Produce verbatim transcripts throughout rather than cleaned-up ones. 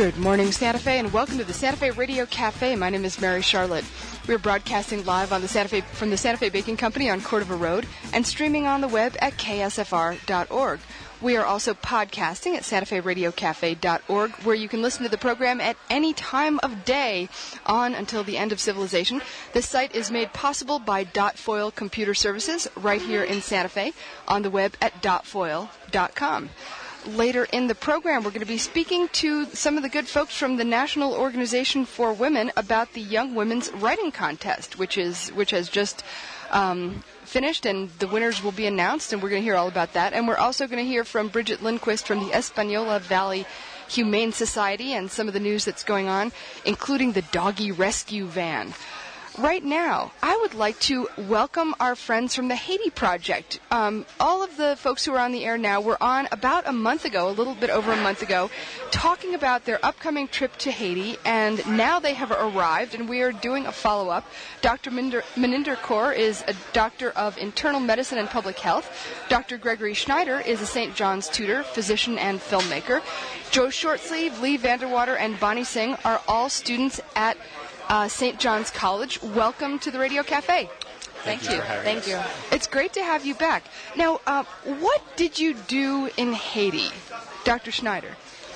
Good morning, Santa Fe, and welcome to the Santa Fe Radio Cafe. My name is Mary Charlotte. We're broadcasting live on the Santa Fe from the Santa Fe Baking Company on Cordova Road and streaming on the web at K S F R dot org. We are also podcasting at Santa Fe Radio Cafe dot org, where you can listen to the program at any time of day on until the end of civilization. This site is made possible by Dot Foil Computer Services right here in Santa Fe on the web at dot foil dot com. Later in the program, we're going to be speaking to some of the good folks from the National Organization for Women about the Young Women's Writing Contest, which is which has just um, finished, and the winners will be announced, and we're going to hear all about that. And we're also going to hear from Bridget Lindquist from the Espanola Valley Humane Society and some of the news that's going on, including the doggy rescue van. Right now, I would like to welcome our friends from the Haiti Project. Um, all of the folks who are on the air now were on about a month ago, a little bit over a month ago, talking about their upcoming trip to Haiti, and now they have arrived, and we are doing a follow-up. Doctor Maninder, Maninder Kaur is a doctor of internal medicine and public health. Doctor Gregory Schneider is a Saint John's tutor, physician, and filmmaker. Joe Shortsleeve, Lee Vanderwater, and Bonnie Singh are all students at Uh, Saint John's College. Welcome to the Radio Cafe. Thank, Thank you. Thank you. It's great to have you back. Now, uh, what did you do in Haiti, Doctor Schneider?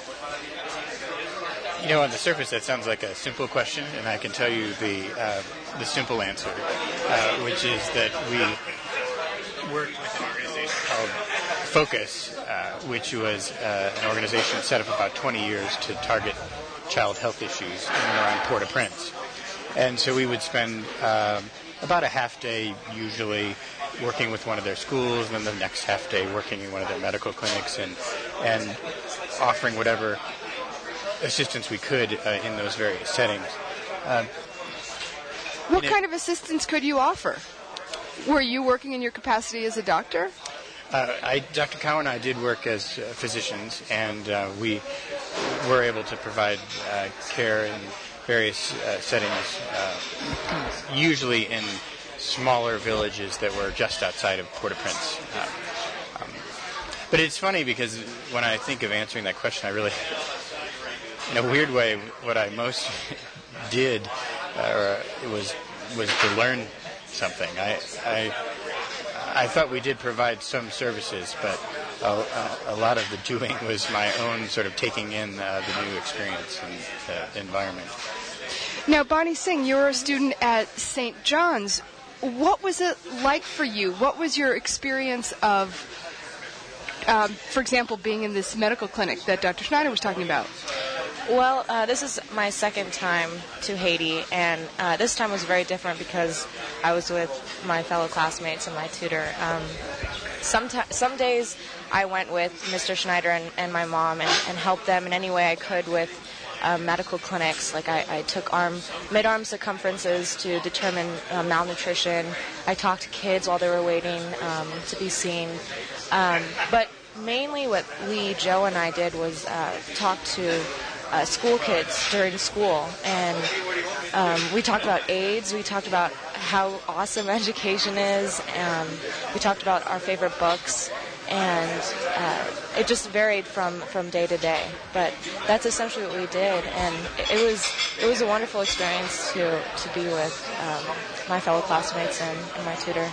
You know, on the surface, that sounds like a simple question, and I can tell you the uh, the simple answer, uh, which is that we worked with an organization called Focus, uh, which was uh, an organization set up about twenty years to target child health issues in and around Port-au-Prince. And so we would spend um, about a half day usually working with one of their schools, and then the next half day working in one of their medical clinics and and offering whatever assistance we could uh, in those various settings. Uh, what kind it, of assistance could you offer? Were you working in your capacity as a doctor? Uh, I, Doctor Cowan and I did work as uh, physicians, and uh, we were able to provide uh, care in various uh, settings, uh, usually in smaller villages that were just outside of Port-au-Prince. Uh, um, but it's funny because when I think of answering that question, I really, in a weird way, what I most did uh, was was to learn something. I. I I thought we did provide some services, but a, a, a lot of the doing was my own sort of taking in uh, the new experience and the environment. Now, Bonnie Singh, you're a student at Saint John's. What was it like for you? What was your experience of, um, for example, being in this medical clinic that Doctor Schneider was talking about? Well, uh, this is my second time to Haiti, and uh, this time was very different because I was with my fellow classmates and my tutor. Um, some, t- some days I went with Mister Schneider and, and my mom and, and helped them in any way I could with uh, medical clinics. Like I, I took arm mid-arm circumferences to determine uh, malnutrition. I talked to kids while they were waiting um, to be seen. Um, but mainly what Lee, Joe, and I did was uh, talk to Uh, school kids during school, and um, we talked about AIDS, we talked about how awesome education is, um, we talked about our favorite books, and uh, it just varied from, from day to day, but that's essentially what we did, and it, it was it was a wonderful experience to, to be with um, my fellow classmates and, and my tutor.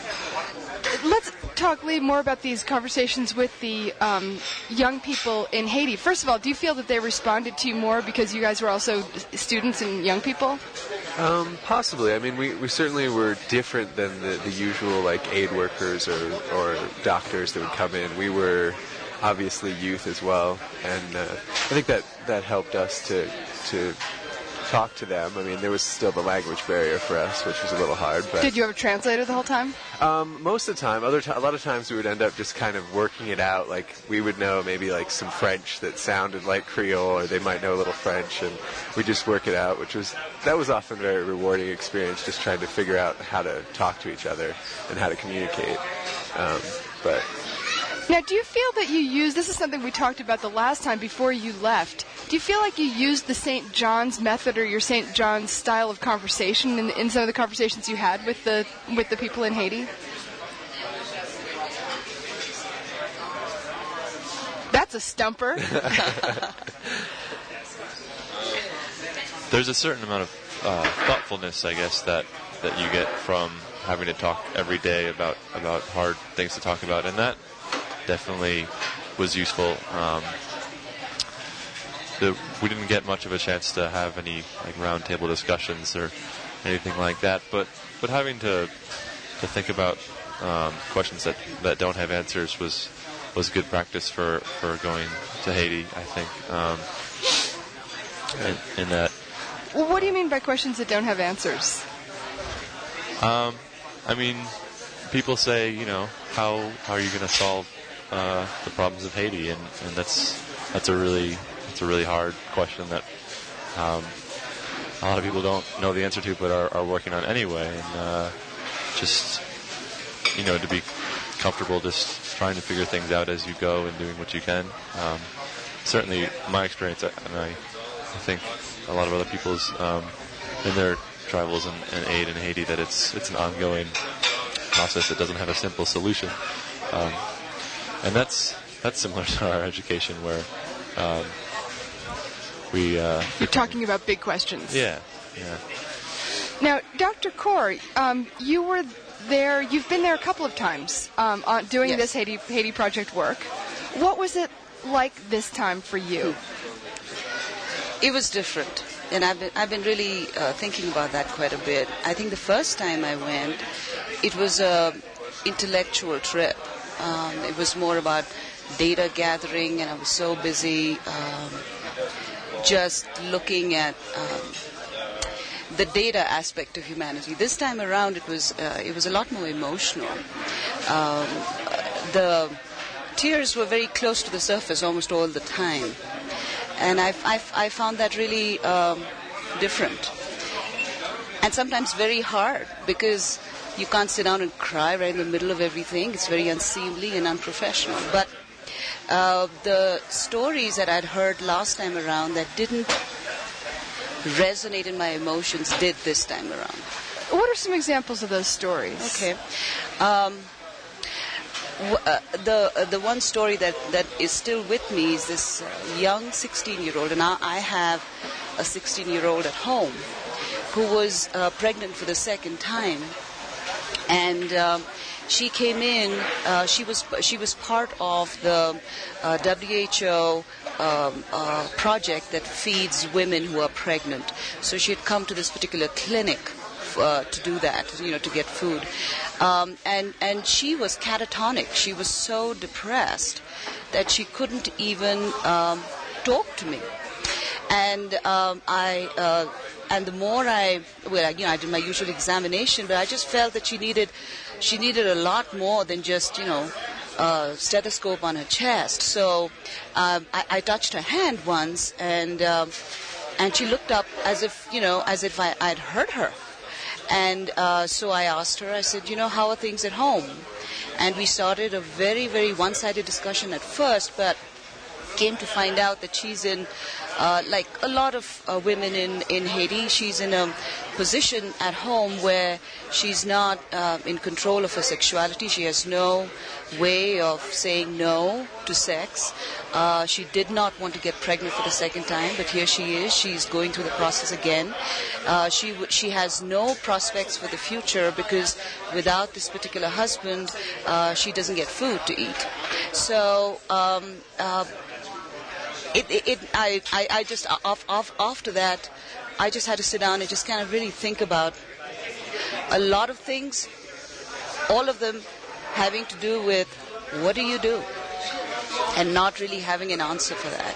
Let's talk, Lee, more about these conversations with the um, young people in Haiti. First of all, do you feel that they responded to you more because you guys were also students and young people? Um, possibly. I mean, we, we certainly were different than the, the usual, like, aid workers or, or doctors that would come in. We were obviously youth as well, and uh, I think that, that helped us to to talk to them. I mean, there was still the language barrier for us, which was a little hard. But did you have a translator the whole time? Um, most of the time. Other t- a lot of times we would end up just kind of working it out. Like, we would know maybe like some French that sounded like Creole, or they might know a little French, and we just work it out, which was, that was often a very rewarding experience, just trying to figure out how to talk to each other and how to communicate. Um, but... Now, do you feel that you use, this is something we talked about the last time before you left, do you feel like you used the Saint John's method or your Saint John's style of conversation in, in some of the conversations you had with the with the people in Haiti? That's a stumper. there's a certain amount of uh, thoughtfulness, I guess, that, that you get from having to talk every day about, about hard things to talk about, and that definitely was useful. Um, the, we didn't get much of a chance to have any like roundtable discussions or anything like that, but, but having to to think about um, questions that, that don't have answers was was good practice for, for going to Haiti, I think. Um, in, in that. Well, what do you mean by questions that don't have answers? Um, I mean, people say, you know, how how are you going to solve uh, the problems of Haiti, and, and that's that's a really it's a really hard question that um, a lot of people don't know the answer to, but are, are working on anyway. And uh, just you know, to be comfortable just trying to figure things out as you go and doing what you can. Um, certainly, my experience, and I, I think a lot of other people's um, in their travels and, and aid in Haiti, that it's it's an ongoing process that doesn't have a simple solution, um, and that's that's similar to our education, where um, we uh, you're talking about big questions. Yeah, yeah. Now, Doctor Kaur, um, you were there. You've been there a couple of times um, on doing yes. this Haiti Haiti project work. What was it like this time for you? It was different. And I've been, I've been really uh, thinking about that quite a bit. I think the first time I went, it was a intellectual trip. Um, it was more about data gathering, and I was so busy um, just looking at um, the data aspect of humanity. This time around, it was uh, it was a lot more emotional. Um, the tears were very close to the surface almost all the time. And I, I, I found that really um, different. And sometimes very hard, because you can't sit down and cry right in the middle of everything. It's very unseemly and unprofessional. But uh, the stories that I'd heard last time around that didn't resonate in my emotions did this time around. What are some examples of those stories? Okay. Um, Uh, the uh, the one story that, that is still with me is this uh, young sixteen-year-old, and I, I have a sixteen-year-old at home who was uh, pregnant for the second time, and um, she came in. Uh, she was she was part of the uh, W H O um, uh, project that feeds women who are pregnant. So she had come to this particular clinic Uh, to do that, you know, to get food. Um, and, and she was catatonic. She was so depressed that she couldn't even um, talk to me. And um, I, uh, and the more I, well, you know, I did my usual examination, but I just felt that she needed, she needed a lot more than just, you know, a stethoscope on her chest. So um, I, I touched her hand once, and um, and she looked up as if, you know, as if I, I'd hurt her. And uh, so I asked her, I said, you know, how are things at home? And we started a very, very one-sided discussion at first, but came to find out that she's in, uh, like a lot of uh, women in, in Haiti, she's in a position at home where she's not uh, in control of her sexuality. She has no way of saying no to sex. Uh, she did not want to get pregnant for the second time, but here she is. She's going through the process again. Uh, she w- she has no prospects for the future, because without this particular husband, uh, she doesn't get food to eat. So um, uh, it, it, it I, I, I just off, off, after that, I just had to sit down and just kind of really think about a lot of things, all of them having to do with what do you do, and not really having an answer for that.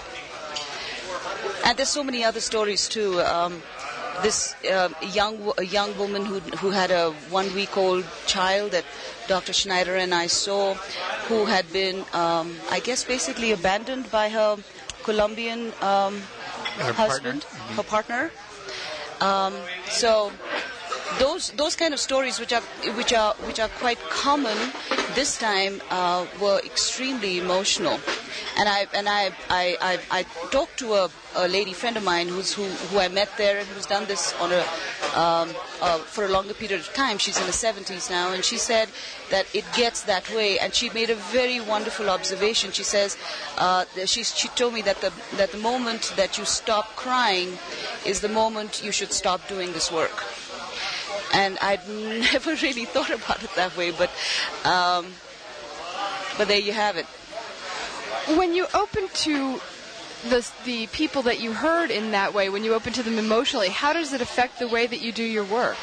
And there's so many other stories too. Um, this uh, young a young woman who who had a one-week-old child that Doctor Schneider and I saw, who had been, um, I guess, basically abandoned by her Colombian um, her husband, partner. Mm-hmm. her partner. Um, so. Those those kind of stories, which are which are which are quite common this time, uh, were extremely emotional. And I and I I, I, I talked to a, a lady friend of mine who's who, who I met there, and who's done this on a um, uh, for a longer period of time. She's in her seventies now, and she said that it gets that way. And she made a very wonderful observation. She says, uh, she, she told me that the that the moment that you stop crying is the moment you should stop doing this work. And I'd never really thought about it that way, but um, but there you have it. When you open to the the people that you heard in that way, when you open to them emotionally, how does it affect the way that you do your work?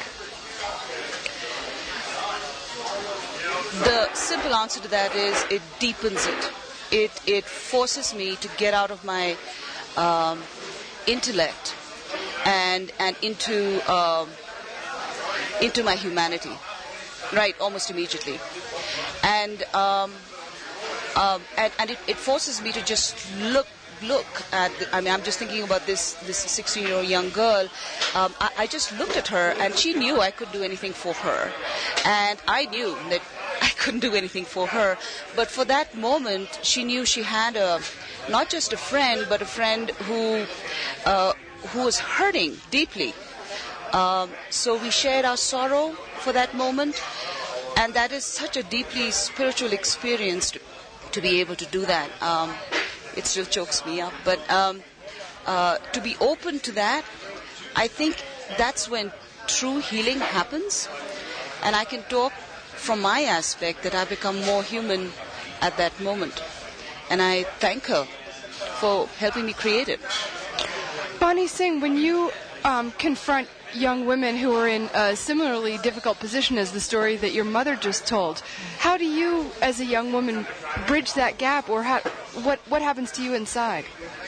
The simple answer to that is it deepens it. It it forces me to get out of my um, intellect and and into um, into my humanity, right? Almost immediately, and um, um, and, and it, it forces me to just look. Look at, the, I mean, I'm just thinking about this this sixteen-year-old young girl. Um, I, I just looked at her, and she knew I could do anything for her. And I knew that I couldn't do anything for her. But for that moment, she knew she had a, not just a friend, but a friend who, uh, who was hurting deeply. Um, so we shared our sorrow for that moment. And that is such a deeply spiritual experience to, to be able to do that. Um, It still chokes me up. But um, uh, to be open to that, I think that's when true healing happens. And I can talk from my aspect that I become more human at that moment. And I thank her for helping me create it. Bonnie Singh, when you um, confront young women who are in a similarly difficult position as the story that your mother just told, how do you, as a young woman, bridge that gap, or how, what what happens to you inside?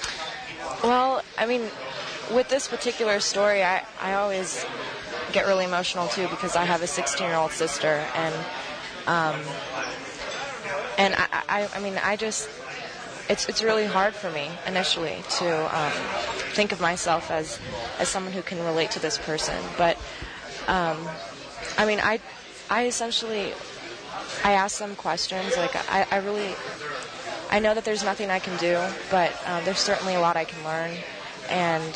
Well, I mean, with this particular story, I, I always get really emotional too, because I have a sixteen-year-old sister, and um, and I, I I mean I just it's it's really hard for me initially to um, think of myself as as someone who can relate to this person, but um, I mean I I essentially I ask them questions. Like I, I really I know that there's nothing I can do, but um, there's certainly a lot I can learn, and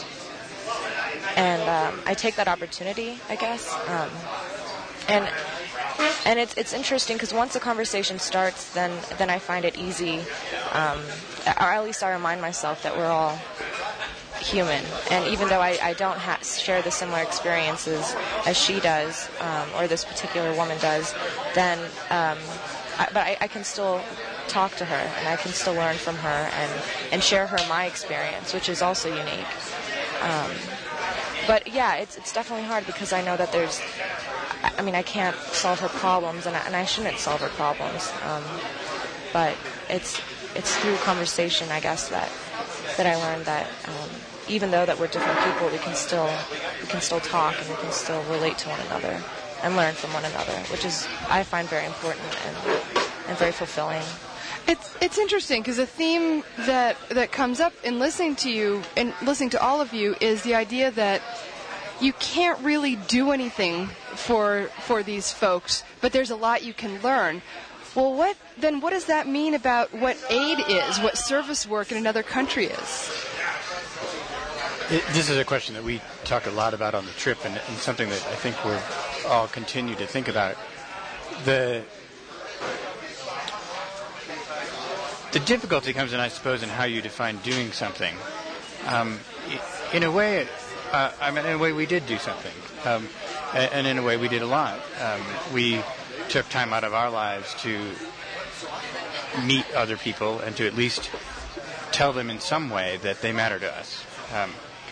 and um, I take that opportunity, I guess. Um, and and it's it's interesting because once the conversation starts, then then I find it easy, um, or at least I remind myself that we're all human. And even though I, I don't ha- share the similar experiences as she does, um, or this particular woman does, then um, I, but I, I can still talk to her, and I can still learn from her and, and share her my experience, which is also unique. Um, but yeah, it's it's definitely hard because I know that there's, I mean, I can't solve her problems, and I, and I shouldn't solve her problems. Um, but it's it's through conversation, I guess, that that I learned that um, even though that we're different people, we can still we can still talk, and we can still relate to one another and learn from one another, which is I find very important and and very fulfilling. It's it's interesting because a theme that that comes up in listening to you and listening to all of you is the idea that you can't really do anything for for these folks, but there's a lot you can learn. Well, what then? What does that mean about what aid is? What service work in another country is? It, this is a question that we talk a lot about on the trip, and, and something that I think we'll all continue to think about. The The difficulty comes in, I suppose, in how you define doing something. Um, in a way, uh, I mean, in a way, we did do something, um, and in a way, we did a lot. Um, we took time out of our lives to meet other people and to at least tell them in some way that they matter to us. Um,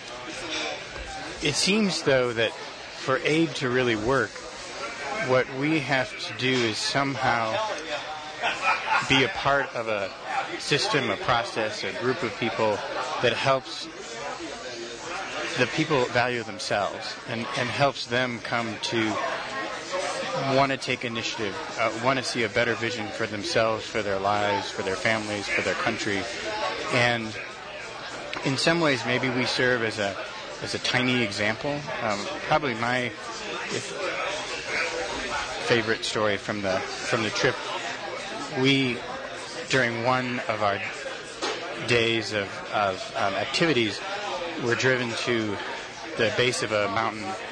it seems, though, that for aid to really work, what we have to do is somehow be a part of a system, a process, a group of people that helps the people value themselves and, and helps them come to want to take initiative, uh, want to see a better vision for themselves, for their lives, for their families, for their country. And in some ways, maybe we serve as a as a tiny example. Um, probably my if, favorite story from the from the trip. We, during one of our days of, of um, activities, were driven to the base of a mountain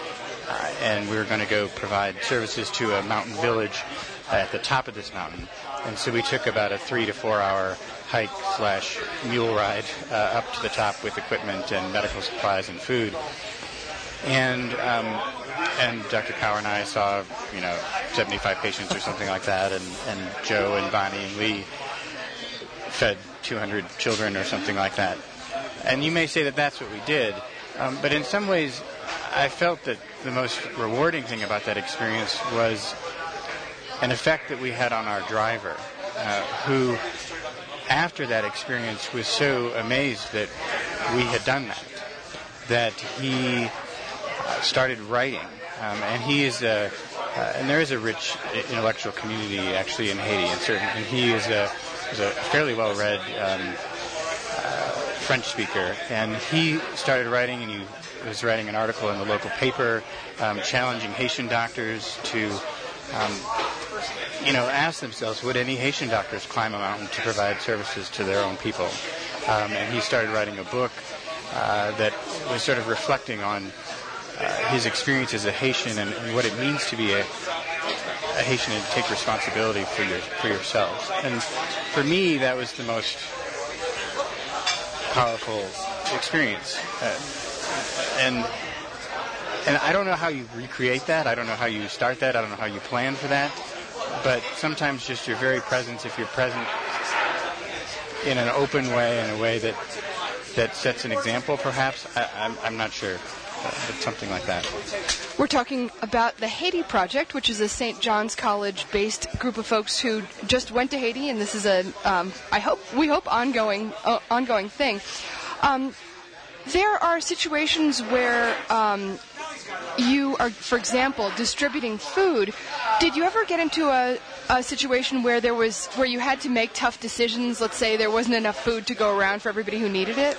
uh, and we were going to go provide services to a mountain village at the top of this mountain. And so we took about a three to four hour hike slash mule ride uh, up to the top with equipment and medical supplies and food. And um, and Doctor Kaur and I saw, you know, seventy-five patients or something like that, and, and Joe and Bonnie and Lee fed two hundred children or something like that. And you may say that that's what we did, um, but in some ways I felt that the most rewarding thing about that experience was an effect that we had on our driver, uh, who, after that experience, was so amazed that we had done that, that he uh, started writing. Um, and he is a, uh, and there is a rich intellectual community actually in Haiti, and certain, and he is a, is a fairly well-read um, uh, French speaker, and he started writing, and he was writing an article in the local paper, um, challenging Haitian doctors to, um, you know, ask themselves, would any Haitian doctors climb a mountain to provide services to their own people? Um, and he started writing a book uh, that was sort of reflecting on uh, his experience as a Haitian and, and what it means to be a, a Haitian and take responsibility for your for yourselves. And for me, that was the most powerful experience. Uh, and and I don't know how you recreate that. I don't know how you start that. I don't know how you plan for that. But sometimes just your very presence, if you're present in an open way, in a way that that sets an example, perhaps, I, I'm, I'm not sure, but something like that. We're talking about the Haiti Project, which is a Saint John's College-based group of folks who just went to Haiti, and this is a, um, I hope, we hope, ongoing, uh, ongoing thing. Um, there are situations where um, you are, for example, distributing food. Did you ever get into a, a situation where there was where you had to make tough decisions? Let's say there wasn't enough food to go around for everybody who needed it.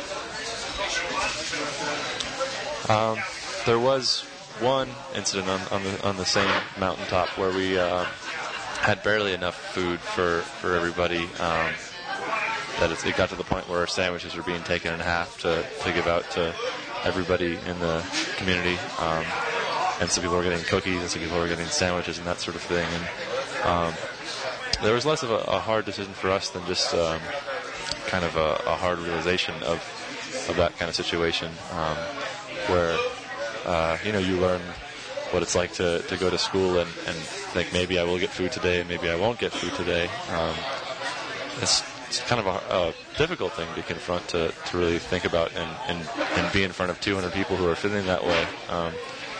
Um, there was one incident on, on the on the same mountaintop where we uh, had barely enough food for for everybody. Um, that it, it got to the point where sandwiches were being taken in half to, to give out to everybody in the community. Um, and some people were getting cookies, and some people were getting sandwiches and that sort of thing. And um, there was less of a, a hard decision for us than just um, kind of a, a hard realization of of that kind of situation, um, where uh, you know you learn what it's like to, to go to school and, and think maybe I will get food today, maybe I won't get food today. Um, it's It's kind of a, a difficult thing to confront, to, to really think about and, and, and be in front of two hundred people who are feeling that way. Um,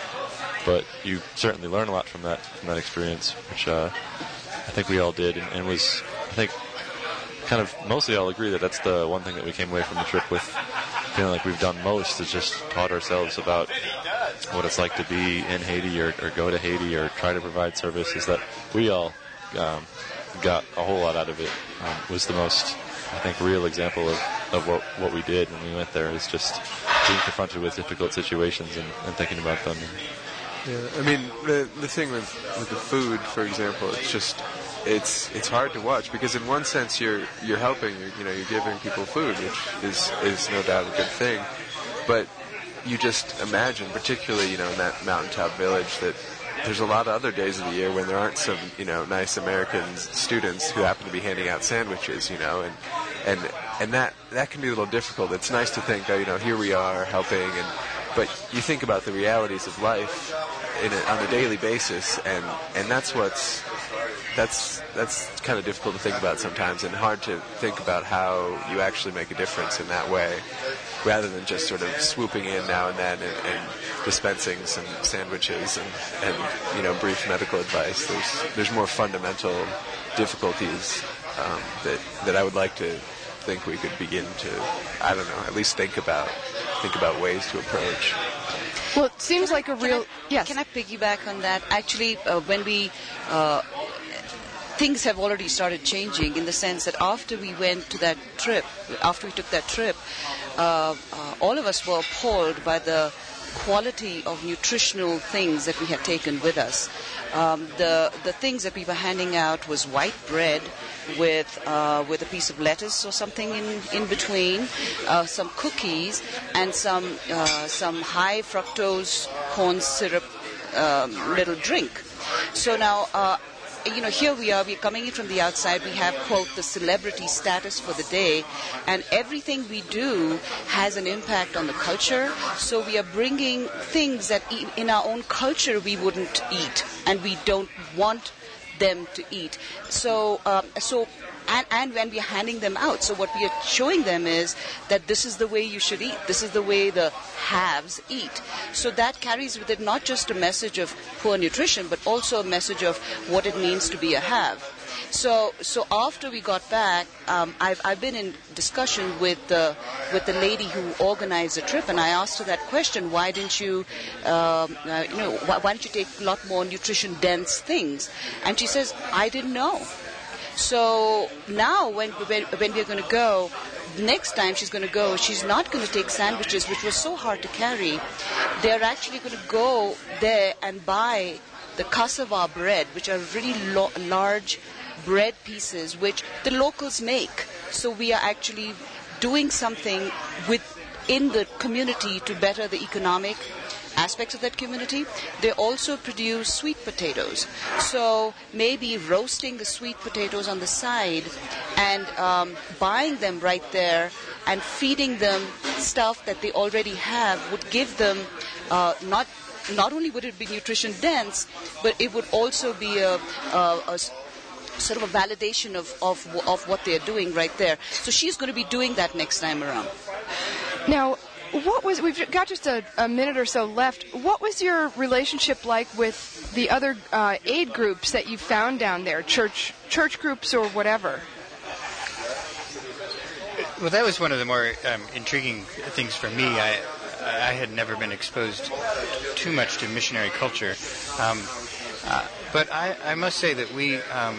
but you certainly learn a lot from that from that experience, which uh, I think we all did, and, and was, I think, kind of mostly all agree that that's the one thing that we came away from the trip with, feeling like we've done most, is just taught ourselves about what it's like to be in Haiti or, or go to Haiti or try to provide services, that we all um, got a whole lot out of it. Um, was the most, I think, real example of, of what, what we did when we went there, is just being confronted with difficult situations and, and thinking about them. Yeah, I mean, the the thing with, with the food, for example, it's just, it's it's hard to watch, because in one sense you're you're helping, you're, you know, you're giving people food, which is, is no doubt a good thing, but you just imagine, particularly, you know, in that mountaintop village, that there's a lot of other days of the year when there aren't some, you know, nice American students who happen to be handing out sandwiches, you know, and and and that that can be a little difficult. It's nice to think, oh, you know, here we are helping, and but you think about the realities of life in a, on a daily basis, and and that's what's that's that's kind of difficult to think about sometimes, and hard to think about how you actually make a difference in that way, rather than just sort of swooping in now and then and, and dispensing some sandwiches and, and you know brief medical advice. There's there's more fundamental difficulties um, that that I would like to think we could begin to, I don't know, at least think about think about ways to approach. Well, it seems like a real... Can I, yes. Can I piggyback on that? Actually, uh, when we... Uh, things have already started changing, in the sense that after we went to that trip, after we took that trip, uh, uh, all of us were appalled by the quality of nutritional things that we had taken with us. Um, the the things that we were handing out was white bread with uh, with a piece of lettuce or something in in between, uh, some cookies, and some uh, some high fructose corn syrup um, little drink. So now, uh, you know, here we are, we're coming in from the outside, we have, quote, the celebrity status for the day, and everything we do has an impact on the culture, so we are bringing things that e- in our own culture we wouldn't eat, and we don't want them to eat. So, um, so and, and when we are handing them out, so what we are showing them is that this is the way you should eat. This is the way the haves eat. So that carries with it not just a message of poor nutrition, but also a message of what it means to be a have. So, so after we got back, um, I've I've been in discussion with the with the lady who organized the trip, and I asked her that question: why didn't you, um, uh, you know, why, why don't you take a lot more nutrition dense things? And she says, I didn't know. So now, when when, when we're going to go, next time she's going to go, she's not going to take sandwiches, which was so hard to carry. They're actually going to go there and buy the cassava bread, which are really lo- large bread pieces, which the locals make. So we are actually doing something within the community to better the economic aspects of that community. They also produce sweet potatoes. So maybe roasting the sweet potatoes on the side and um, buying them right there and feeding them stuff that they already have would give them uh, not not only would it be nutrition dense, but it would also be a, a, a sort of a validation of, of, of what they're doing right there. So she's going to be doing that next time around. Now, what was, we've got just a, a minute or so left. What was your relationship like with the other uh, aid groups that you found down there, church church groups or whatever? Well, that was one of the more um, intriguing things for me. I I had never been exposed too much to missionary culture. Um, uh, but I, I must say that we, um,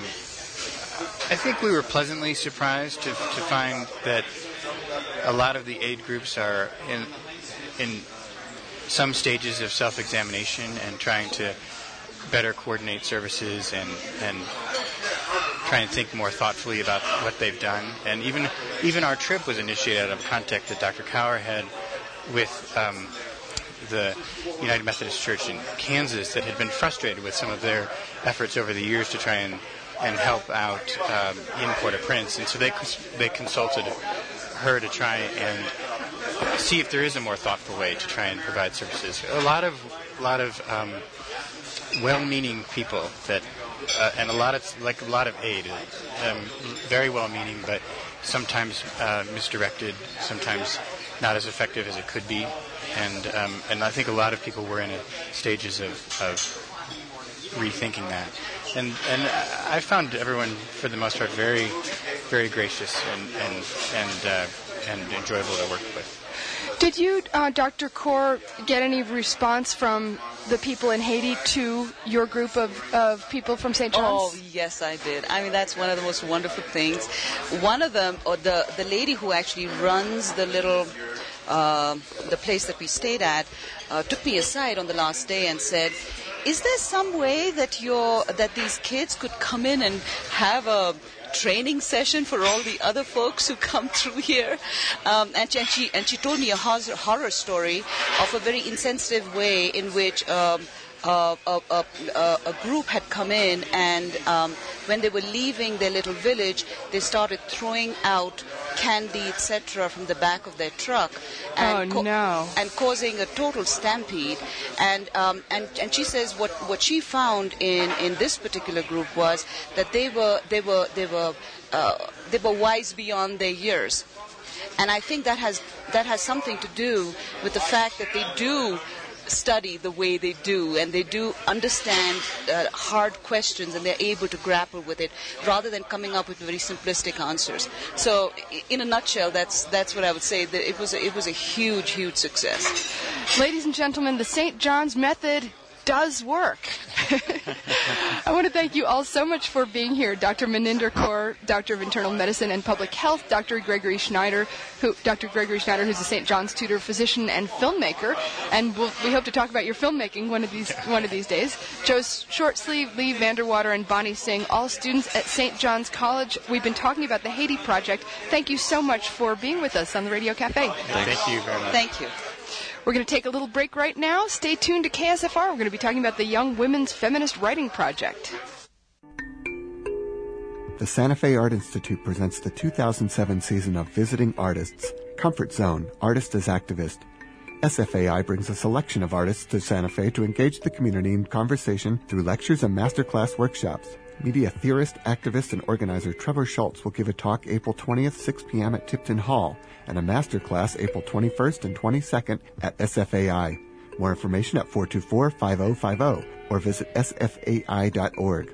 I think we were pleasantly surprised to, to find that a lot of the aid groups are in in some stages of self-examination and trying to better coordinate services and and try and think more thoughtfully about what they've done. And even even our trip was initiated out of a contact that Doctor Cower had with um, the United Methodist Church in Kansas that had been frustrated with some of their efforts over the years to try and, and help out um, in Port-au-Prince. And so they they consulted her to try and see if there is a more thoughtful way to try and provide services. A lot of a lot of um, well-meaning people that, uh, and a lot of like a lot of aid, um, very well-meaning, but sometimes uh, misdirected, sometimes not as effective as it could be, and um, and I think a lot of people were in a stages of, of rethinking that, and and I found everyone for the most part very very gracious and and and uh, and enjoyable to work with. Did you, uh, Doctor Kaur, get any response from the people in Haiti to your group of, of people from Saint John's? Oh, yes, I did. I mean, that's one of the most wonderful things. One of them, or the, the lady who actually runs the little, uh, the place that we stayed at, uh, took me aside on the last day and said, is there some way that your that these kids could come in and have a training session for all the other folks who come through here? Um, and, she, and she and she told me a horror, horror story of a very insensitive way in which um, uh, a, a, a, a group had come in, and um, when they were leaving their little village, they started throwing out candy, et cetera, from the back of their truck, and oh, no. and causing a total stampede. And um, and and she says what, what she found in, in this particular group was that they were they were they were uh, they were wise beyond their years, and I think that has that has something to do with the fact that they do study the way they do, and they do understand uh, hard questions, and they're able to grapple with it rather than coming up with very simplistic answers. So, in a nutshell, that's that's what I would say. That it was a, it was a huge, huge success. Ladies and gentlemen, the Saint John's method does work. I want to thank you all so much for being here. Doctor Maninder Kaur, Doctor of Internal Medicine and Public Health, Doctor Gregory Schneider, who Doctor Gregory Schneider, who's a Saint John's tutor, physician, and filmmaker, and we'll, we hope to talk about your filmmaking one of these one of these days. Joe Shortsleeve, Lee Vanderwater, and Bonnie Singh, all students at Saint John's College. We've been talking about the Haiti Project. Thank you so much for being with us on the Radio Cafe. Thank you very much. Thank you. We're going to take a little break right now. Stay tuned to K S F R. We're going to be talking about the Young Women's Feminist Writing Project. The Santa Fe Art Institute presents the two thousand seven season of Visiting Artists, Comfort Zone, Artist as Activist. S F A I brings a selection of artists to Santa Fe to engage the community in conversation through lectures and masterclass workshops. Media theorist, activist, and organizer Trevor Schultz will give a talk April twentieth, six p.m. at Tipton Hall, and a masterclass April twenty-first and twenty-second at S F A I. More information at four two four, five oh five oh or visit s f a i dot org.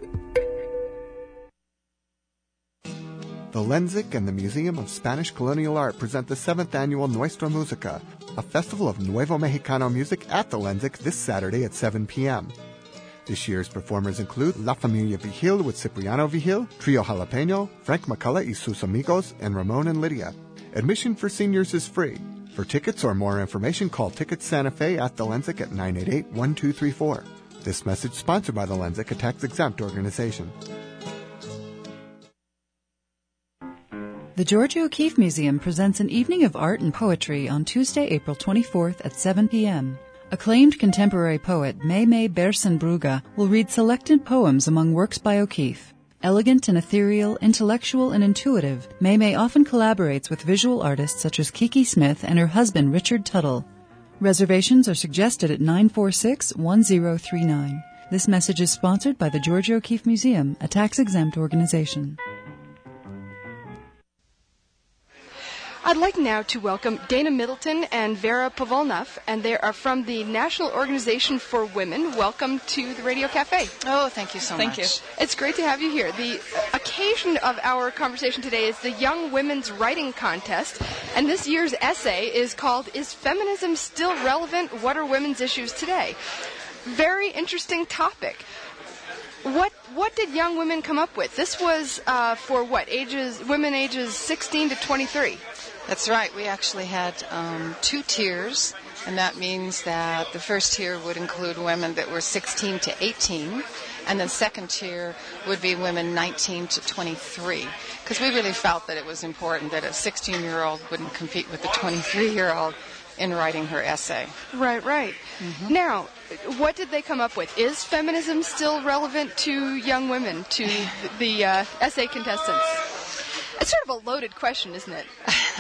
The Lenzik and the Museum of Spanish Colonial Art present the seventh annual Nuestra Musica, a festival of Nuevo Mexicano music at the Lenzik this Saturday at seven p.m. This year's performers include La Familia Vigil with Cipriano Vigil, Trio Jalapeno, Frank McCullough y sus amigos, and Ramon and Lydia. Admission for seniors is free. For tickets or more information, call Tickets Santa Fe at the Lenzik at nine eight eight, one two three four. This message sponsored by the Lenzik, a tax-exempt organization. The Georgia O'Keeffe Museum presents an evening of art and poetry on Tuesday, April twenty-fourth at seven p.m. Acclaimed contemporary poet May-May Bersen-Bruga will read selected poems among works by O'Keeffe. Elegant and ethereal, intellectual and intuitive, May-May often collaborates with visual artists such as Kiki Smith and her husband Richard Tuttle. Reservations are suggested at nine four six, one zero three nine. This message is sponsored by the Georgia O'Keeffe Museum, a tax-exempt organization. I'd like now to welcome Dana Middleton and Vera Povolnov, and they are from the National Organization for Women. Welcome to the Radio Cafe. Oh, thank you so thank much. Thank you. It's great to have you here. The occasion of our conversation today is the Young Women's Writing Contest, and this year's essay is called, Is Feminism Still Relevant? What Are Women's Issues Today? Very interesting topic. What what did young women come up with? This was uh, for what, ages women ages sixteen to twenty-three? That's right. We actually had um, two tiers, and that means that the first tier would include women that were sixteen to eighteen, and the second tier would be women nineteen to twenty-three, because we really felt that it was important that a sixteen-year-old wouldn't compete with a twenty-three-year-old in writing her essay. Right, right. Mm-hmm. Now, what did they come up with? Is feminism still relevant to young women, to the, the uh, essay contestants? It's sort of a loaded question, isn't it?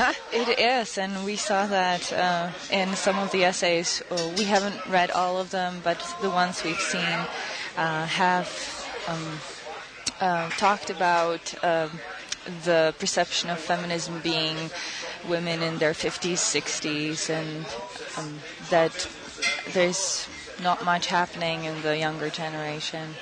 It is, and we saw that uh, in some of the essays. Uh, we haven't read all of them, but the ones we've seen uh, have um, uh, talked about um, the perception of feminism being women in their fifties, sixties, and um, that there's not much happening in the younger generation.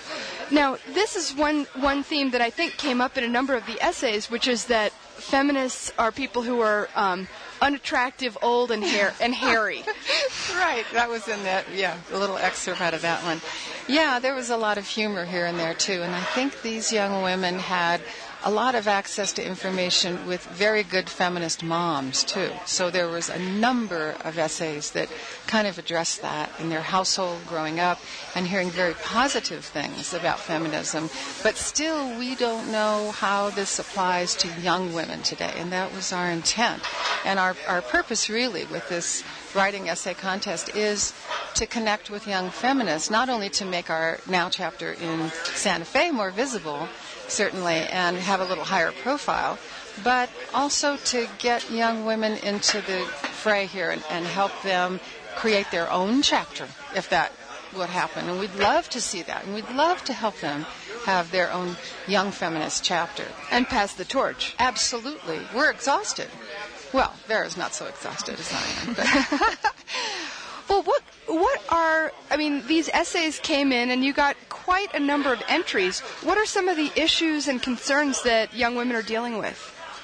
Now, this is one, one theme that I think came up in a number of the essays, which is that feminists are people who are um, unattractive, old, and, hair, and hairy. Right, that was in that, yeah, a little excerpt out of that one. Yeah, there was a lot of humor here and there, too, and I think these young women had a lot of access to information with very good feminist moms, too. So there was a number of essays that kind of addressed that in their household growing up and hearing very positive things about feminism. But still, we don't know how this applies to young women today, and that was our intent. And our, our purpose, really, with this writing essay contest is to connect with young feminists, not only to make our Now chapter in Santa Fe more visible, certainly, and have a little higher profile, but also to get young women into the fray here and, and help them create their own chapter, if that would happen. And we'd love to see that, and we'd love to help them have their own young feminist chapter. And pass the torch. Absolutely. We're exhausted. Well, Vera's not so exhausted as I am. But well, what what are, I mean, these essays came in and you got quite a number of entries. What are some of the issues and concerns that young women are dealing with?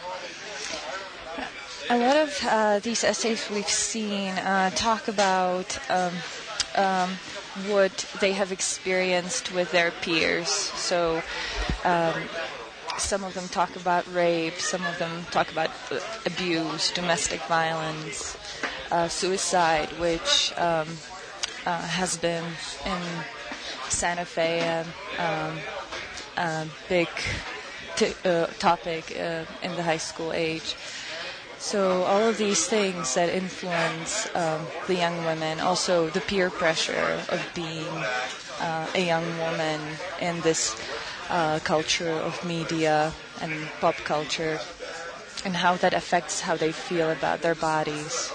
A lot of uh, these essays we've seen uh, talk about um, um, what they have experienced with their peers. So um, some of them talk about rape, some of them talk about abuse, domestic violence, uh, suicide, which um, uh, has been in Santa Fe a um, um, big t- uh, topic uh, in the high school age. So all of these things that influence um, the young women, also the peer pressure of being uh, a young woman in this uh, culture of media and pop culture, and how that affects how they feel about their bodies.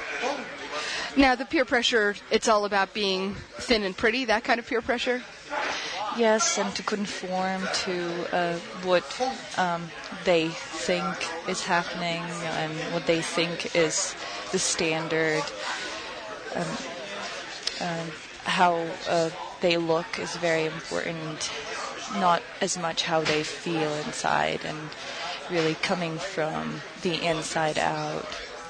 Now, the peer pressure, it's all about being thin and pretty, that kind of peer pressure? Yes, and to conform to uh, what um, they think is happening and what they think is the standard. Um, um, how uh, they look is very important, not as much how they feel inside, and really coming from the inside out.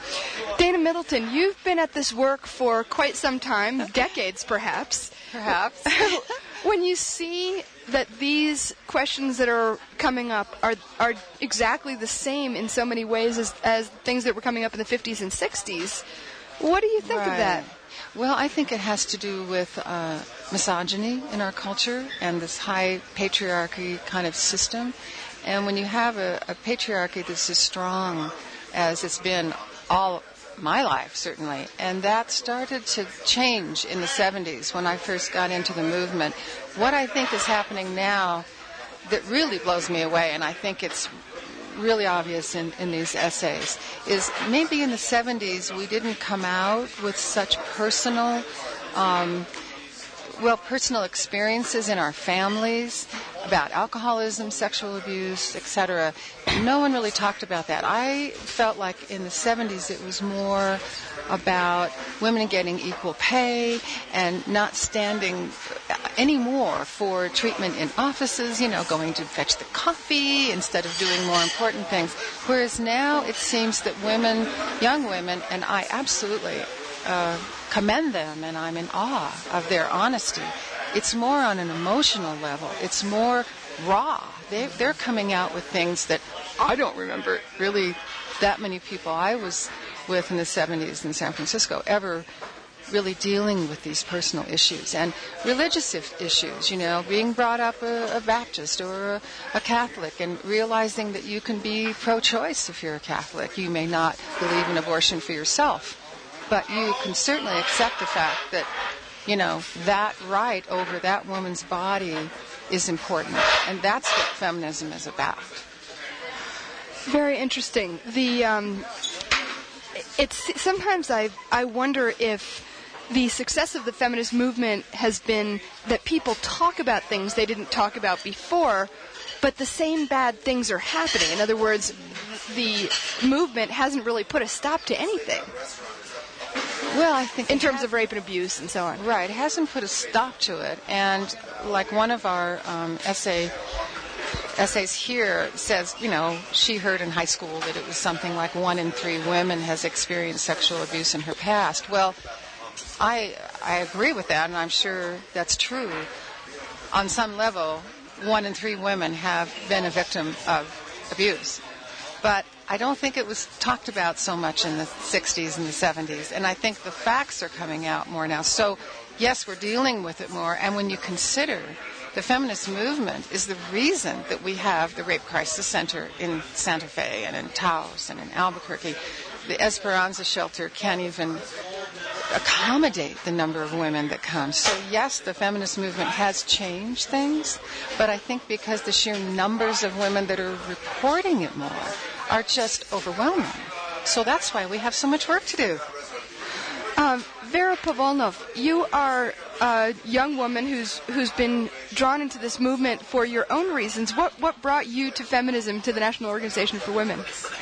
Dana Middleton, you've been at this work for quite some time, decades perhaps. Perhaps. When you see that these questions that are coming up are are exactly the same in so many ways as, as things that were coming up in the fifties and sixties, what do you think right. of that? Well, I think it has to do with uh, misogyny in our culture and this high patriarchy kind of system. And when you have a, a patriarchy that's as strong as it's been all my life, certainly, and that started to change in the seventies when I first got into the movement. What I think is happening now that really blows me away, and I think it's really obvious in, in these essays, is maybe in the seventies we didn't come out with such personal um, well, personal experiences in our families about alcoholism, sexual abuse, et cetera. No one really talked about that. I felt like in the seventies it was more about women getting equal pay and not standing anymore for treatment in offices, you know, going to fetch the coffee instead of doing more important things. Whereas now it seems that women, young women, and I absolutely uh, commend them, and I'm in awe of their honesty. It's more on an emotional level. It's more raw. They, they're coming out with things that I don't remember really that many people I was with in the seventies in San Francisco ever really dealing with these personal issues and religious issues, you know, being brought up a, a Baptist or a, a Catholic and realizing that you can be pro-choice if you're a Catholic. You may not believe in abortion for yourself, but you can certainly accept the fact that, you know, that right over that woman's body is important. And that's what feminism is about. Very interesting. The um, it's sometimes I I wonder if the success of the feminist movement has been that people talk about things they didn't talk about before, but the same bad things are happening. In other words, the movement hasn't really put a stop to anything. Well, I think in terms ha- of rape and abuse and so on. Right. It hasn't put a stop to it. And like one of our um, essay essays here says, you know, she heard in high school that it was something like one in three women has experienced sexual abuse in her past. Well, I I agree with that, and I'm sure that's true. On some level, one in three women have been a victim of abuse. But I don't think it was talked about so much in the sixties and the seventies, and I think the facts are coming out more now. So, yes, we're dealing with it more, and when you consider the feminist movement is the reason that we have the Rape Crisis Center in Santa Fe and in Taos and in Albuquerque. The Esperanza shelter can't even accommodate the number of women that come. So, yes, the feminist movement has changed things, but I think because the sheer numbers of women that are reporting it more are just overwhelming. So that's why we have so much work to do. Um, Vera Povolnov, you are a young woman who's who's been drawn into this movement for your own reasons. What what brought you to feminism, to the National Organization for Women?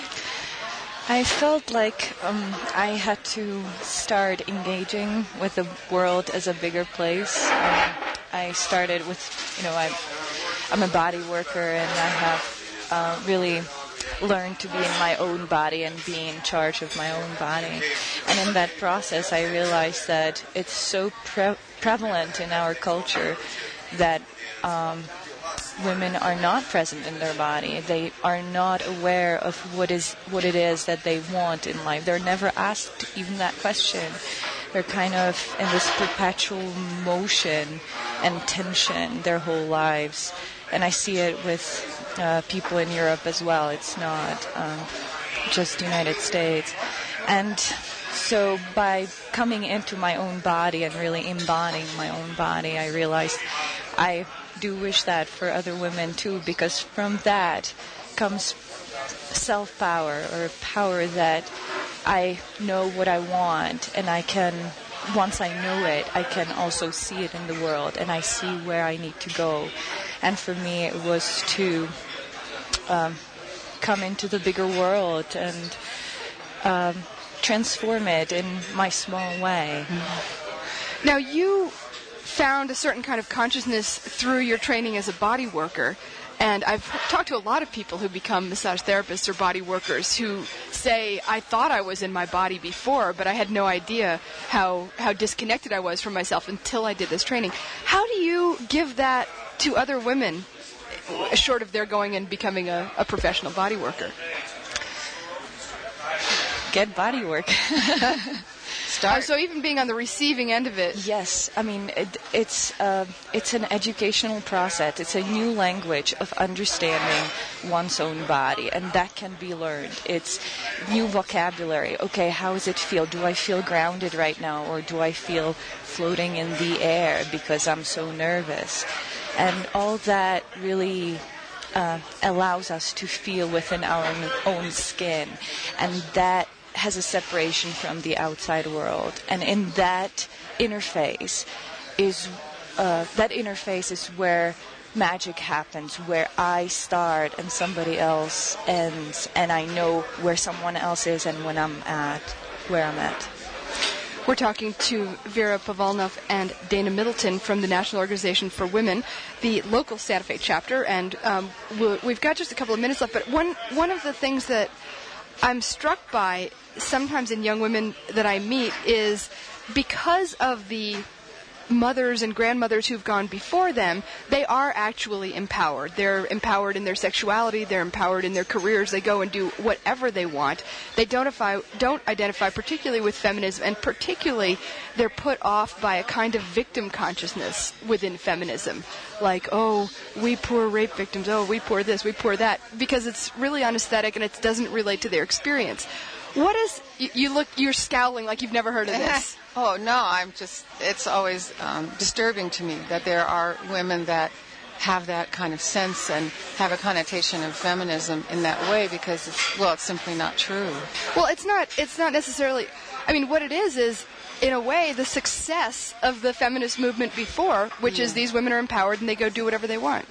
I felt like um, I had to start engaging with the world as a bigger place. Um, I started with, you know, I, I'm a body worker, and I have uh, really learned to be in my own body and be in charge of my own body. And in that process, I realized that it's so pre- prevalent in our culture that um, women are not present in their body. They are not aware of what is what it is that they want in life. They're never asked even that question. They're kind of in this perpetual motion and tension their whole lives. And I see it with uh, people in Europe as well. It's not um, just United States. And so by coming into my own body and really embodying my own body, I realized I do wish that for other women too, because from that comes self-power, or power that I know what I want, and I can, once I know it, I can also see it in the world, and I see where I need to go. And for me, it was to um, come into the bigger world and um, transform it in my small way. Mm-hmm. Now, you found a certain kind of consciousness through your training as a body worker. And I've talked to a lot of people who become massage therapists or body workers who say, I thought I was in my body before, but I had no idea how, how disconnected I was from myself until I did this training. How do you give that to other women, short of their going and becoming a, a professional body worker? Get body work. Start. Oh, so even being on the receiving end of it. Yes, I mean it, it's uh, it's an educational process. It's a new language of understanding one's own body, and that can be learned. It's new vocabulary. Okay, how does it feel? Do I feel grounded right now, or do I feel floating in the air because I'm so nervous? And all that really uh, allows us to feel within our own skin, and that has a separation from the outside world. And in that interface is uh, that interface is where magic happens, where I start and somebody else ends, and I know where someone else is and when I'm at where I'm at. We're talking to Vera Pavalnov and Dana Middleton from the National Organization for Women, the local Santa Fe chapter, and um, we'll, we've got just a couple of minutes left, but one one of the things that I'm struck by sometimes in young women that I meet is because of the mothers and grandmothers who've gone before them, they are actually empowered. They're empowered in their sexuality. They're empowered in their careers. They go and do whatever they want. They don't identify, don't identify particularly with feminism, and particularly they're put off by a kind of victim consciousness within feminism. Like, oh, we poor rape victims. Oh, we poor this, we poor that. Because it's really unaesthetic and it doesn't relate to their experience. What is, you, you look, you're scowling like you've never heard of this. Oh, no, I'm just, it's always um, disturbing to me that there are women that have that kind of sense and have a connotation of feminism in that way, because it's, well, it's simply not true. Well, it's not, it's not necessarily, I mean, what it is is, in a way, the success of the feminist movement before, which yeah. is these women are empowered and they go do whatever they want.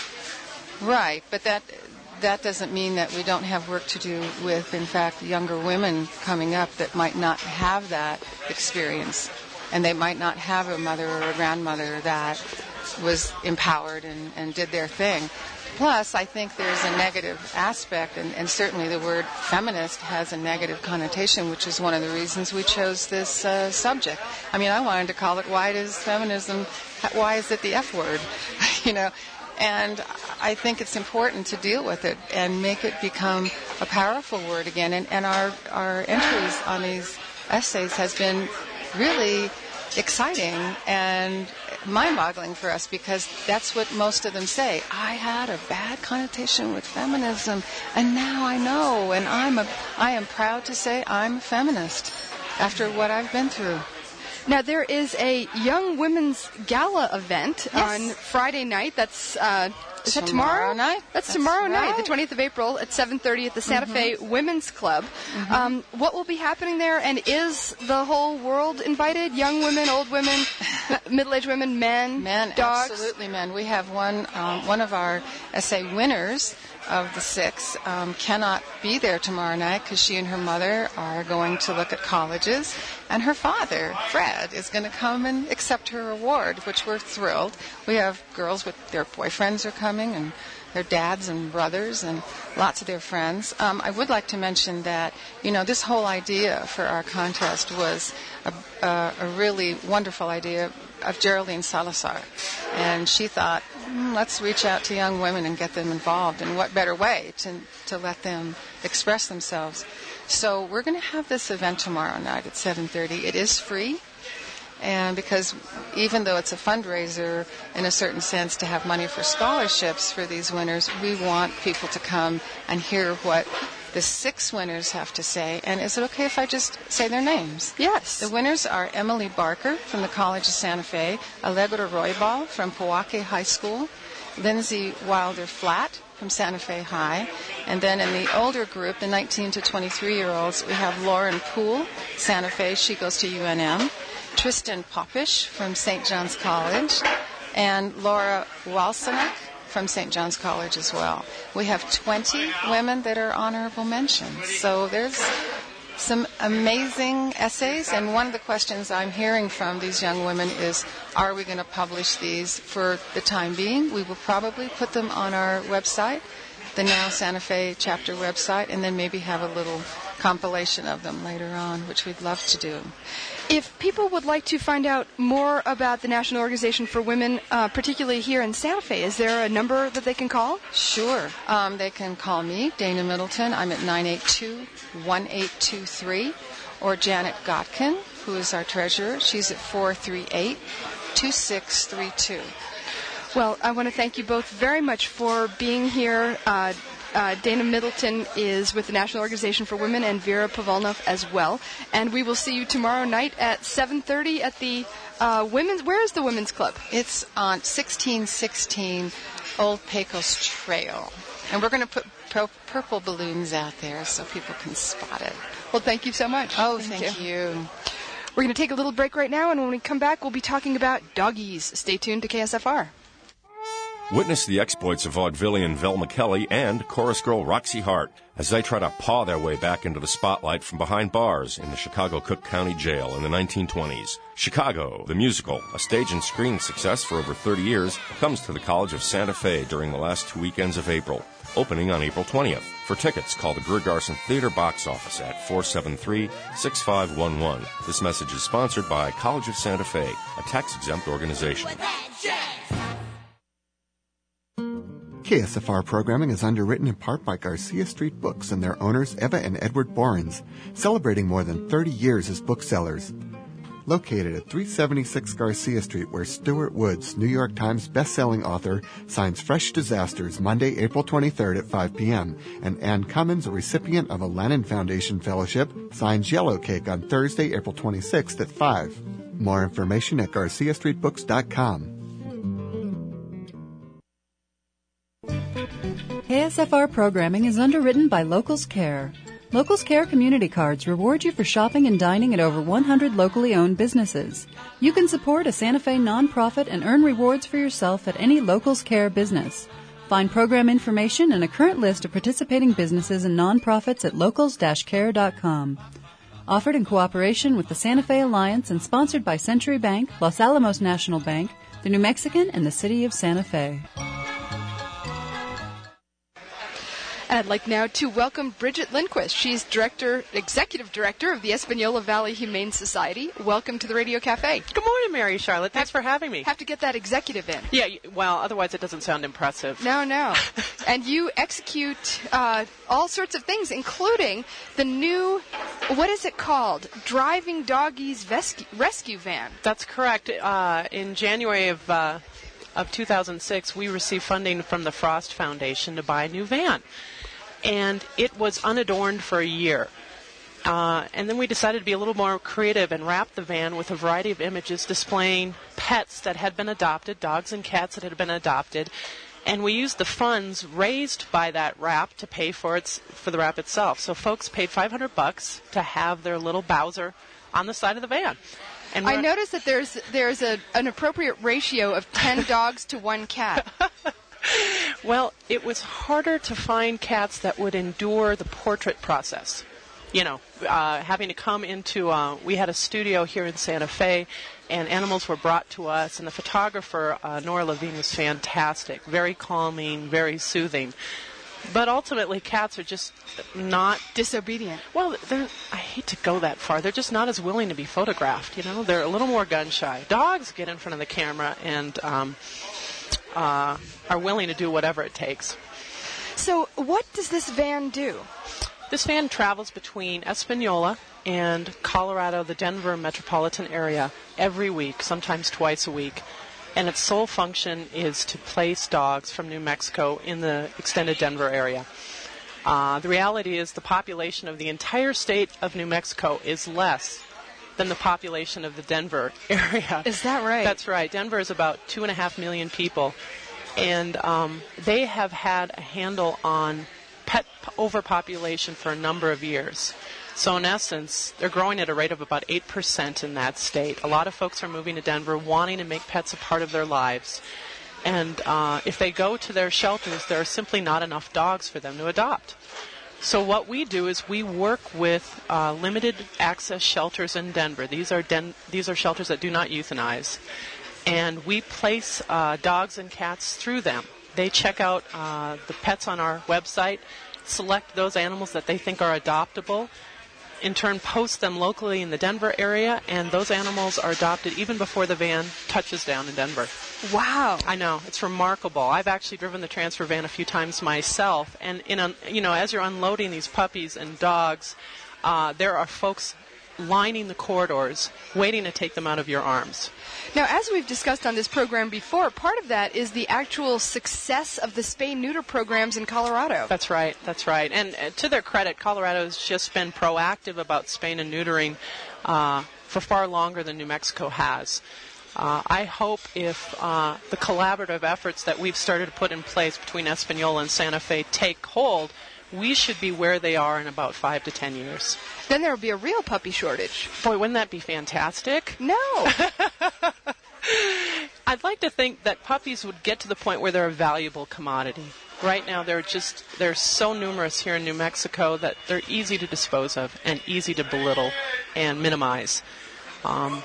Right, but that that doesn't mean that we don't have work to do with, in fact, younger women coming up that might not have that experience, and they might not have a mother or a grandmother that was empowered and, and did their thing. Plus, I think there's a negative aspect, and, and certainly the word feminist has a negative connotation, which is one of the reasons we chose this uh, subject. I mean, I wanted to call it, why does feminism, why is it the F word? you know, and I think it's important to deal with it and make it become a powerful word again. And, and our, our entries on these essays has been really exciting and mind-boggling for us, because that's what most of them say. I had a bad connotation with feminism, and now I know, and I'm a, I am proud to say I'm a feminist after what I've been through. Now, there is a Young Women's Gala event yes. on Friday night. That's uh, is tomorrow that tomorrow night? That's, That's tomorrow right. night, the twentieth of April at seven thirty at the Santa mm-hmm. Fe Women's Club. Mm-hmm. Um, what will be happening there, and is the whole world invited? Young women, old women, middle-aged women, men, men, dogs? Absolutely men. We have one um, one of our essay winners of the six um, cannot be there tomorrow night because she and her mother are going to look at colleges, and her father, Fred, is going to come and accept her award, which we're thrilled. We have girls with their boyfriends are coming, and their dads and brothers, and lots of their friends. Um, I would like to mention that, you know, this whole idea for our contest was a, a, a really wonderful idea of Geraldine Salazar. And she thought, mm, let's reach out to young women and get them involved. And what better way to, to let them express themselves. So we're going to have this event tomorrow night at seven thirty. It is free. And because even though it's a fundraiser in a certain sense to have money for scholarships for these winners, we want people to come and hear what The six winners have to say, and is it okay if I just say their names? Yes. The winners are Emily Barker from the College of Santa Fe, Allegra Roybal from Pojoaque High School, Lindsay Wilder-Flatt from Santa Fe High, and then in the older group, the nineteen to twenty-three-year-olds, we have Lauren Poole, Santa Fe, she goes to U N M, Tristan Popish from Saint John's College, and Laura Walsenek from Saint John's College as well. We have twenty women that are honorable mentions. So there's some amazing essays, and one of the questions I'm hearing from these young women is, are we going to publish these for the time being? We will probably put them on our website, the Now Santa Fe chapter website, and then maybe have a little compilation of them later on, which we'd love to do. If people would like to find out more about the National Organization for Women, uh, particularly here in Santa Fe, is there a number that they can call? Sure. Um, they can call me, Dana Middleton. I'm at nine eight two, one eight two three. Or Janet Gotkin, who is our treasurer. She's at four three eight, two six three two. Well, I want to thank you both very much for being here. Uh, Uh, Dana Middleton is with the National Organization for Women, and Vera Pavolnov as well. And we will see you tomorrow night at seven thirty at the uh, Women's... Where is the Women's Club? It's on sixteen sixteen Old Pecos Trail. And we're going to put pro- purple balloons out there so people can spot it. Well, thank you so much. Oh, thank, thank you. you. We're going to take a little break right now, and when we come back, we'll be talking about doggies. Stay tuned to K S F R. Witness the exploits of vaudevillian Velma Kelly and chorus girl Roxy Hart as they try to paw their way back into the spotlight from behind bars in the Chicago Cook County Jail in the nineteen twenties. Chicago, the musical, a stage and screen success for over thirty years, comes to the College of Santa Fe during the last two weekends of April, opening on April twentieth. For tickets, call the Greer Garson Theater box office at four seven three, six five one one. This message is sponsored by College of Santa Fe, a tax-exempt organization. K S F R programming is underwritten in part by Garcia Street Books and their owners Eva and Edward Borens, celebrating more than thirty years as booksellers. Located at three seventy-six Garcia Street, where Stuart Woods, New York Times best-selling author, signs Fresh Disasters Monday, April twenty-third at five p.m., and Ann Cummins, a recipient of a Lannan Foundation Fellowship, signs Yellow Cake on Thursday, April twenty-sixth at five. More information at garcia street books dot com. K S F R programming is underwritten by Locals Care. Locals Care community cards reward you for shopping and dining at over one hundred locally owned businesses. You can support a Santa Fe nonprofit and earn rewards for yourself at any Locals Care business. Find program information and a current list of participating businesses and nonprofits at locals dash care dot com. Offered in cooperation with the Santa Fe Alliance and sponsored by Century Bank, Los Alamos National Bank, the New Mexican, and the City of Santa Fe. And I'd like now to welcome Bridget Lindquist. She's director, executive director of the Espanola Valley Humane Society. Welcome to the Radio Cafe. Good morning, Mary Charlotte. Thanks have, for having me. Have to get that executive in. Yeah, well, otherwise it doesn't sound impressive. No, no. And you execute uh, all sorts of things, including the new, what is it called? Driving Doggies Rescue, rescue Van. That's correct. Uh, in January of... Uh, of two thousand six, we received funding from the Frost Foundation to buy a new van. And it was unadorned for a year. Uh, and then we decided to be a little more creative and wrap the van with a variety of images displaying pets that had been adopted, dogs and cats that had been adopted. And we used the funds raised by that wrap to pay for its for the wrap itself. So folks paid five hundred bucks to have their little Bowser on the side of the van. And I noticed that there's there's a, an appropriate ratio of ten dogs to one cat. Well, it was harder to find cats that would endure the portrait process. You know, uh, having to come into, uh, we had a studio here in Santa Fe, and animals were brought to us, and the photographer, uh, Nora Levine, was fantastic, very calming, very soothing. But ultimately, cats are just not... disobedient. Well, they're, I hate to go that far. They're just not as willing to be photographed, you know? They're a little more gun-shy. Dogs get in front of the camera and um, uh, are willing to do whatever it takes. So what does this van do? This van travels between Espanola and Colorado, the Denver metropolitan area, every week, sometimes twice a week. And its sole function is to place dogs from New Mexico in the extended Denver area. Uh, the reality is the population of the entire state of New Mexico is less than the population of the Denver area. Is that right? That's right. Denver is about two and a half million people, and um, they have had a handle on pet p- overpopulation for a number of years. So in essence, they're growing at a rate of about eight percent in that state. A lot of folks are moving to Denver wanting to make pets a part of their lives. And uh, if they go to their shelters, there are simply not enough dogs for them to adopt. So what we do is we work with uh, limited access shelters in Denver. These are den- these are shelters that do not euthanize. And we place uh, dogs and cats through them. They check out uh, the pets on our website, select those animals that they think are adoptable, in turn post them locally in the Denver area, and those animals are adopted even before the van touches down in Denver. Wow. I know. It's remarkable. I've actually driven the transfer van a few times myself, and in a, you know, as you're unloading these puppies and dogs, uh, there are folks lining the corridors waiting to take them out of your arms. Now, as we've discussed on this program before, part of that is the actual success of the spay-neuter programs in Colorado. That's right. That's right. And uh, to their credit, Colorado's just been proactive about spaying and neutering uh, for far longer than New Mexico has. Uh, I hope if uh, the collaborative efforts that we've started to put in place between Espanola and Santa Fe take hold, we should be where they are in about five to ten years. Then there will be a real puppy shortage. Boy, wouldn't that be fantastic? No. I'd like to think that puppies would get to the point where they're a valuable commodity. Right now, they're just they're so numerous here in New Mexico that they're easy to dispose of and easy to belittle and minimize. Um,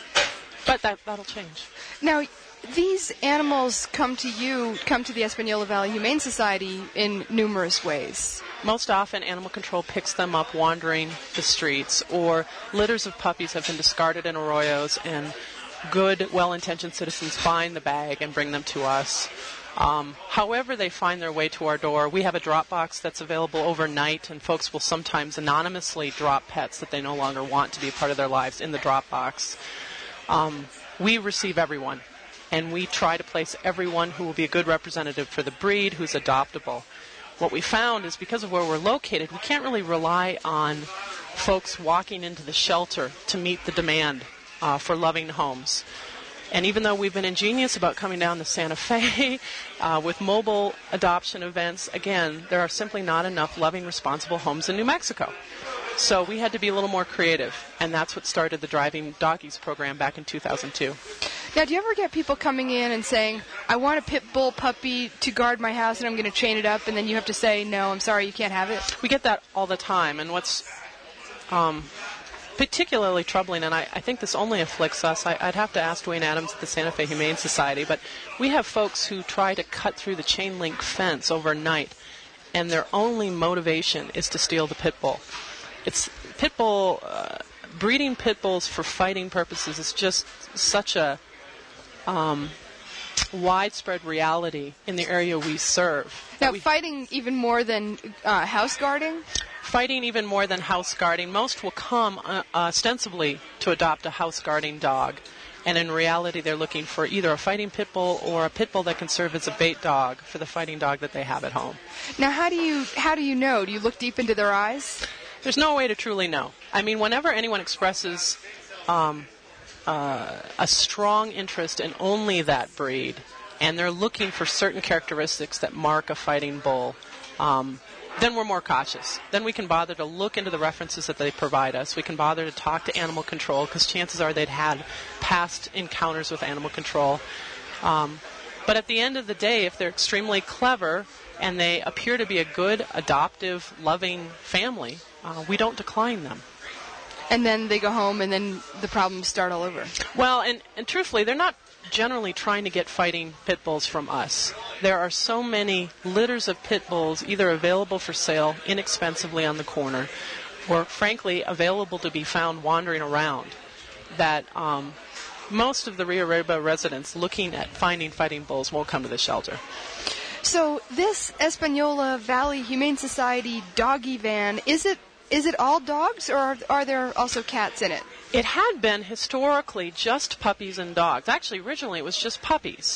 but that that'll change. Now, these animals come to you, come to the Espanola Valley Humane Society in numerous ways. Most often, animal control picks them up wandering the streets, or litters of puppies have been discarded in arroyos, and good, well-intentioned citizens find the bag and bring them to us. Um, however they find their way to our door, we have a drop box that's available overnight, and folks will sometimes anonymously drop pets that they no longer want to be a part of their lives in the drop box. Um, we receive everyone, and we try to place everyone who will be a good representative for the breed, who's adoptable. What we found is because of where we're located, we can't really rely on folks walking into the shelter to meet the demand uh, for loving homes. And even though we've been ingenious about coming down to Santa Fe uh, with mobile adoption events, again, there are simply not enough loving, responsible homes in New Mexico. So we had to be a little more creative, and that's what started the Driving Doggies program back in two thousand two. Now, do you ever get people coming in and saying, I want a pit bull puppy to guard my house and I'm going to chain it up, and then you have to say, no, I'm sorry, you can't have it? We get that all the time, and what's um, particularly troubling, and I, I think this only afflicts us, I, I'd have to ask Dwayne Adams at the Santa Fe Humane Society, but we have folks who try to cut through the chain link fence overnight, and their only motivation is to steal the pit bull. It's pit bull, uh, breeding pit bulls for fighting purposes is just such a um, widespread reality in the area we serve. Now, we, fighting even more than uh, house guarding? Fighting even more than house guarding. Most will come uh, ostensibly to adopt a house guarding dog, and in reality they're looking for either a fighting pit bull or a pit bull that can serve as a bait dog for the fighting dog that they have at home. Now, how do you how do you know? Do you look deep into their eyes? There's no way to truly know. I mean, whenever anyone expresses um, uh, a strong interest in only that breed, and they're looking for certain characteristics that mark a fighting bull, um, then we're more cautious. Then we can bother to look into the references that they provide us. We can bother to talk to animal control, because chances are they'd had past encounters with animal control. Um, but at the end of the day, if they're extremely clever and they appear to be a good, adoptive, loving family, uh, we don't decline them. And then they go home, and then the problems start all over. Well, and, and truthfully, they're not generally trying to get fighting pit bulls from us. There are so many litters of pit bulls either available for sale inexpensively on the corner, or frankly available to be found wandering around, that um, most of the Rio Arriba residents looking at finding fighting bulls won't come to the shelter. So this Espanola Valley Humane Society doggy van, is it is it all dogs, or are, are there also cats in it? It had been historically just puppies and dogs. Actually, originally it was just puppies.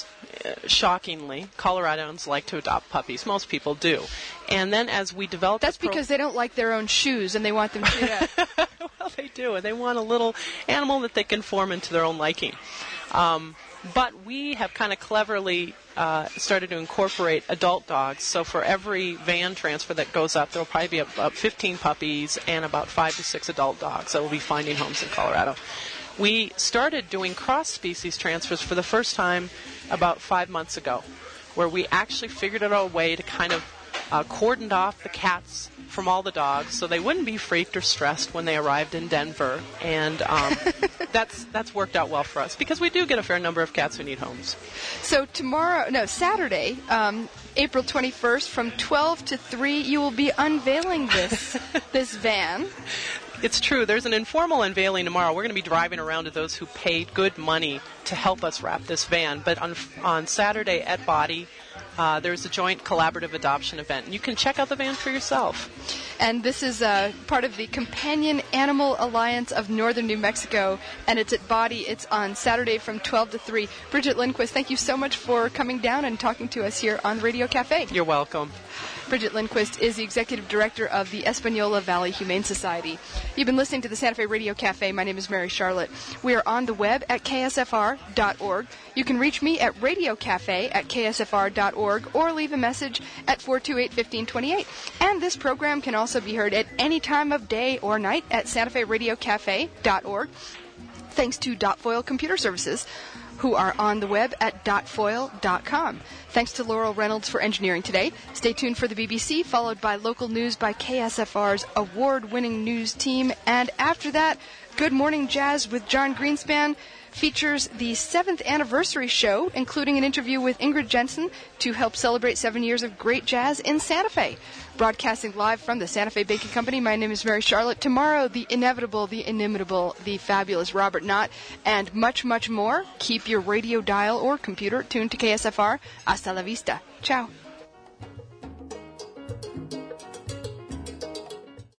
shockingly, Coloradans like to adopt puppies. Most people do. And then as we developed... That's pro- because they don't like their own shoes and they want them to... Well, they do. And they want a little animal that they can form into their own liking. Um, but we have kind of cleverly uh, started to incorporate adult dogs. So for every van transfer that goes up, there will probably be about fifteen puppies and about five to six adult dogs that will be finding homes in Colorado. We started doing cross-species transfers for the first time about five months ago, where we actually figured out a way to kind of uh, cordoned off the cats from all the dogs so they wouldn't be freaked or stressed when they arrived in Denver. And um, that's that's worked out well for us because we do get a fair number of cats who need homes. So tomorrow, no, Saturday, um, April twenty-first, from twelve to three, you will be unveiling this this van. It's true. There's an informal unveiling tomorrow. We're going to be driving around to those who paid good money to help us wrap this van. But on on Saturday at Body, uh, there's a joint collaborative adoption event. And you can check out the van for yourself. And this is uh, part of the Companion Animal Alliance of Northern New Mexico. And it's at Body. It's on Saturday from twelve to three. Bridget Lindquist, thank you so much for coming down and talking to us here on Radio Cafe. You're welcome. Bridget Lindquist is the Executive Director of the Espanola Valley Humane Society. You've been listening to the Santa Fe Radio Cafe. My name is Mary Charlotte. We are on the web at K S F R dot org. You can reach me at Radio Cafe at K S F R dot org or leave a message at four two eight, one five two eight. And this program can also be heard at any time of day or night at Santa Fe Radio Cafe dot org. Thanks to Dot Foil Computer Services, who are on the web at dot foil dot com. Thanks to Laurel Reynolds for engineering today. Stay tuned for the B B C, followed by local news by K S F R's award-winning news team. And after that, Good Morning Jazz with John Greenspan features the seventh anniversary show, including an interview with Ingrid Jensen to help celebrate seven years of great jazz in Santa Fe. Broadcasting live from the Santa Fe Baking Company, my name is Mary Charlotte. Tomorrow, the inevitable, the inimitable, the fabulous Robert Knott, and much, much more. Keep your radio dial or computer tuned to K S F R. Hasta la vista. Ciao.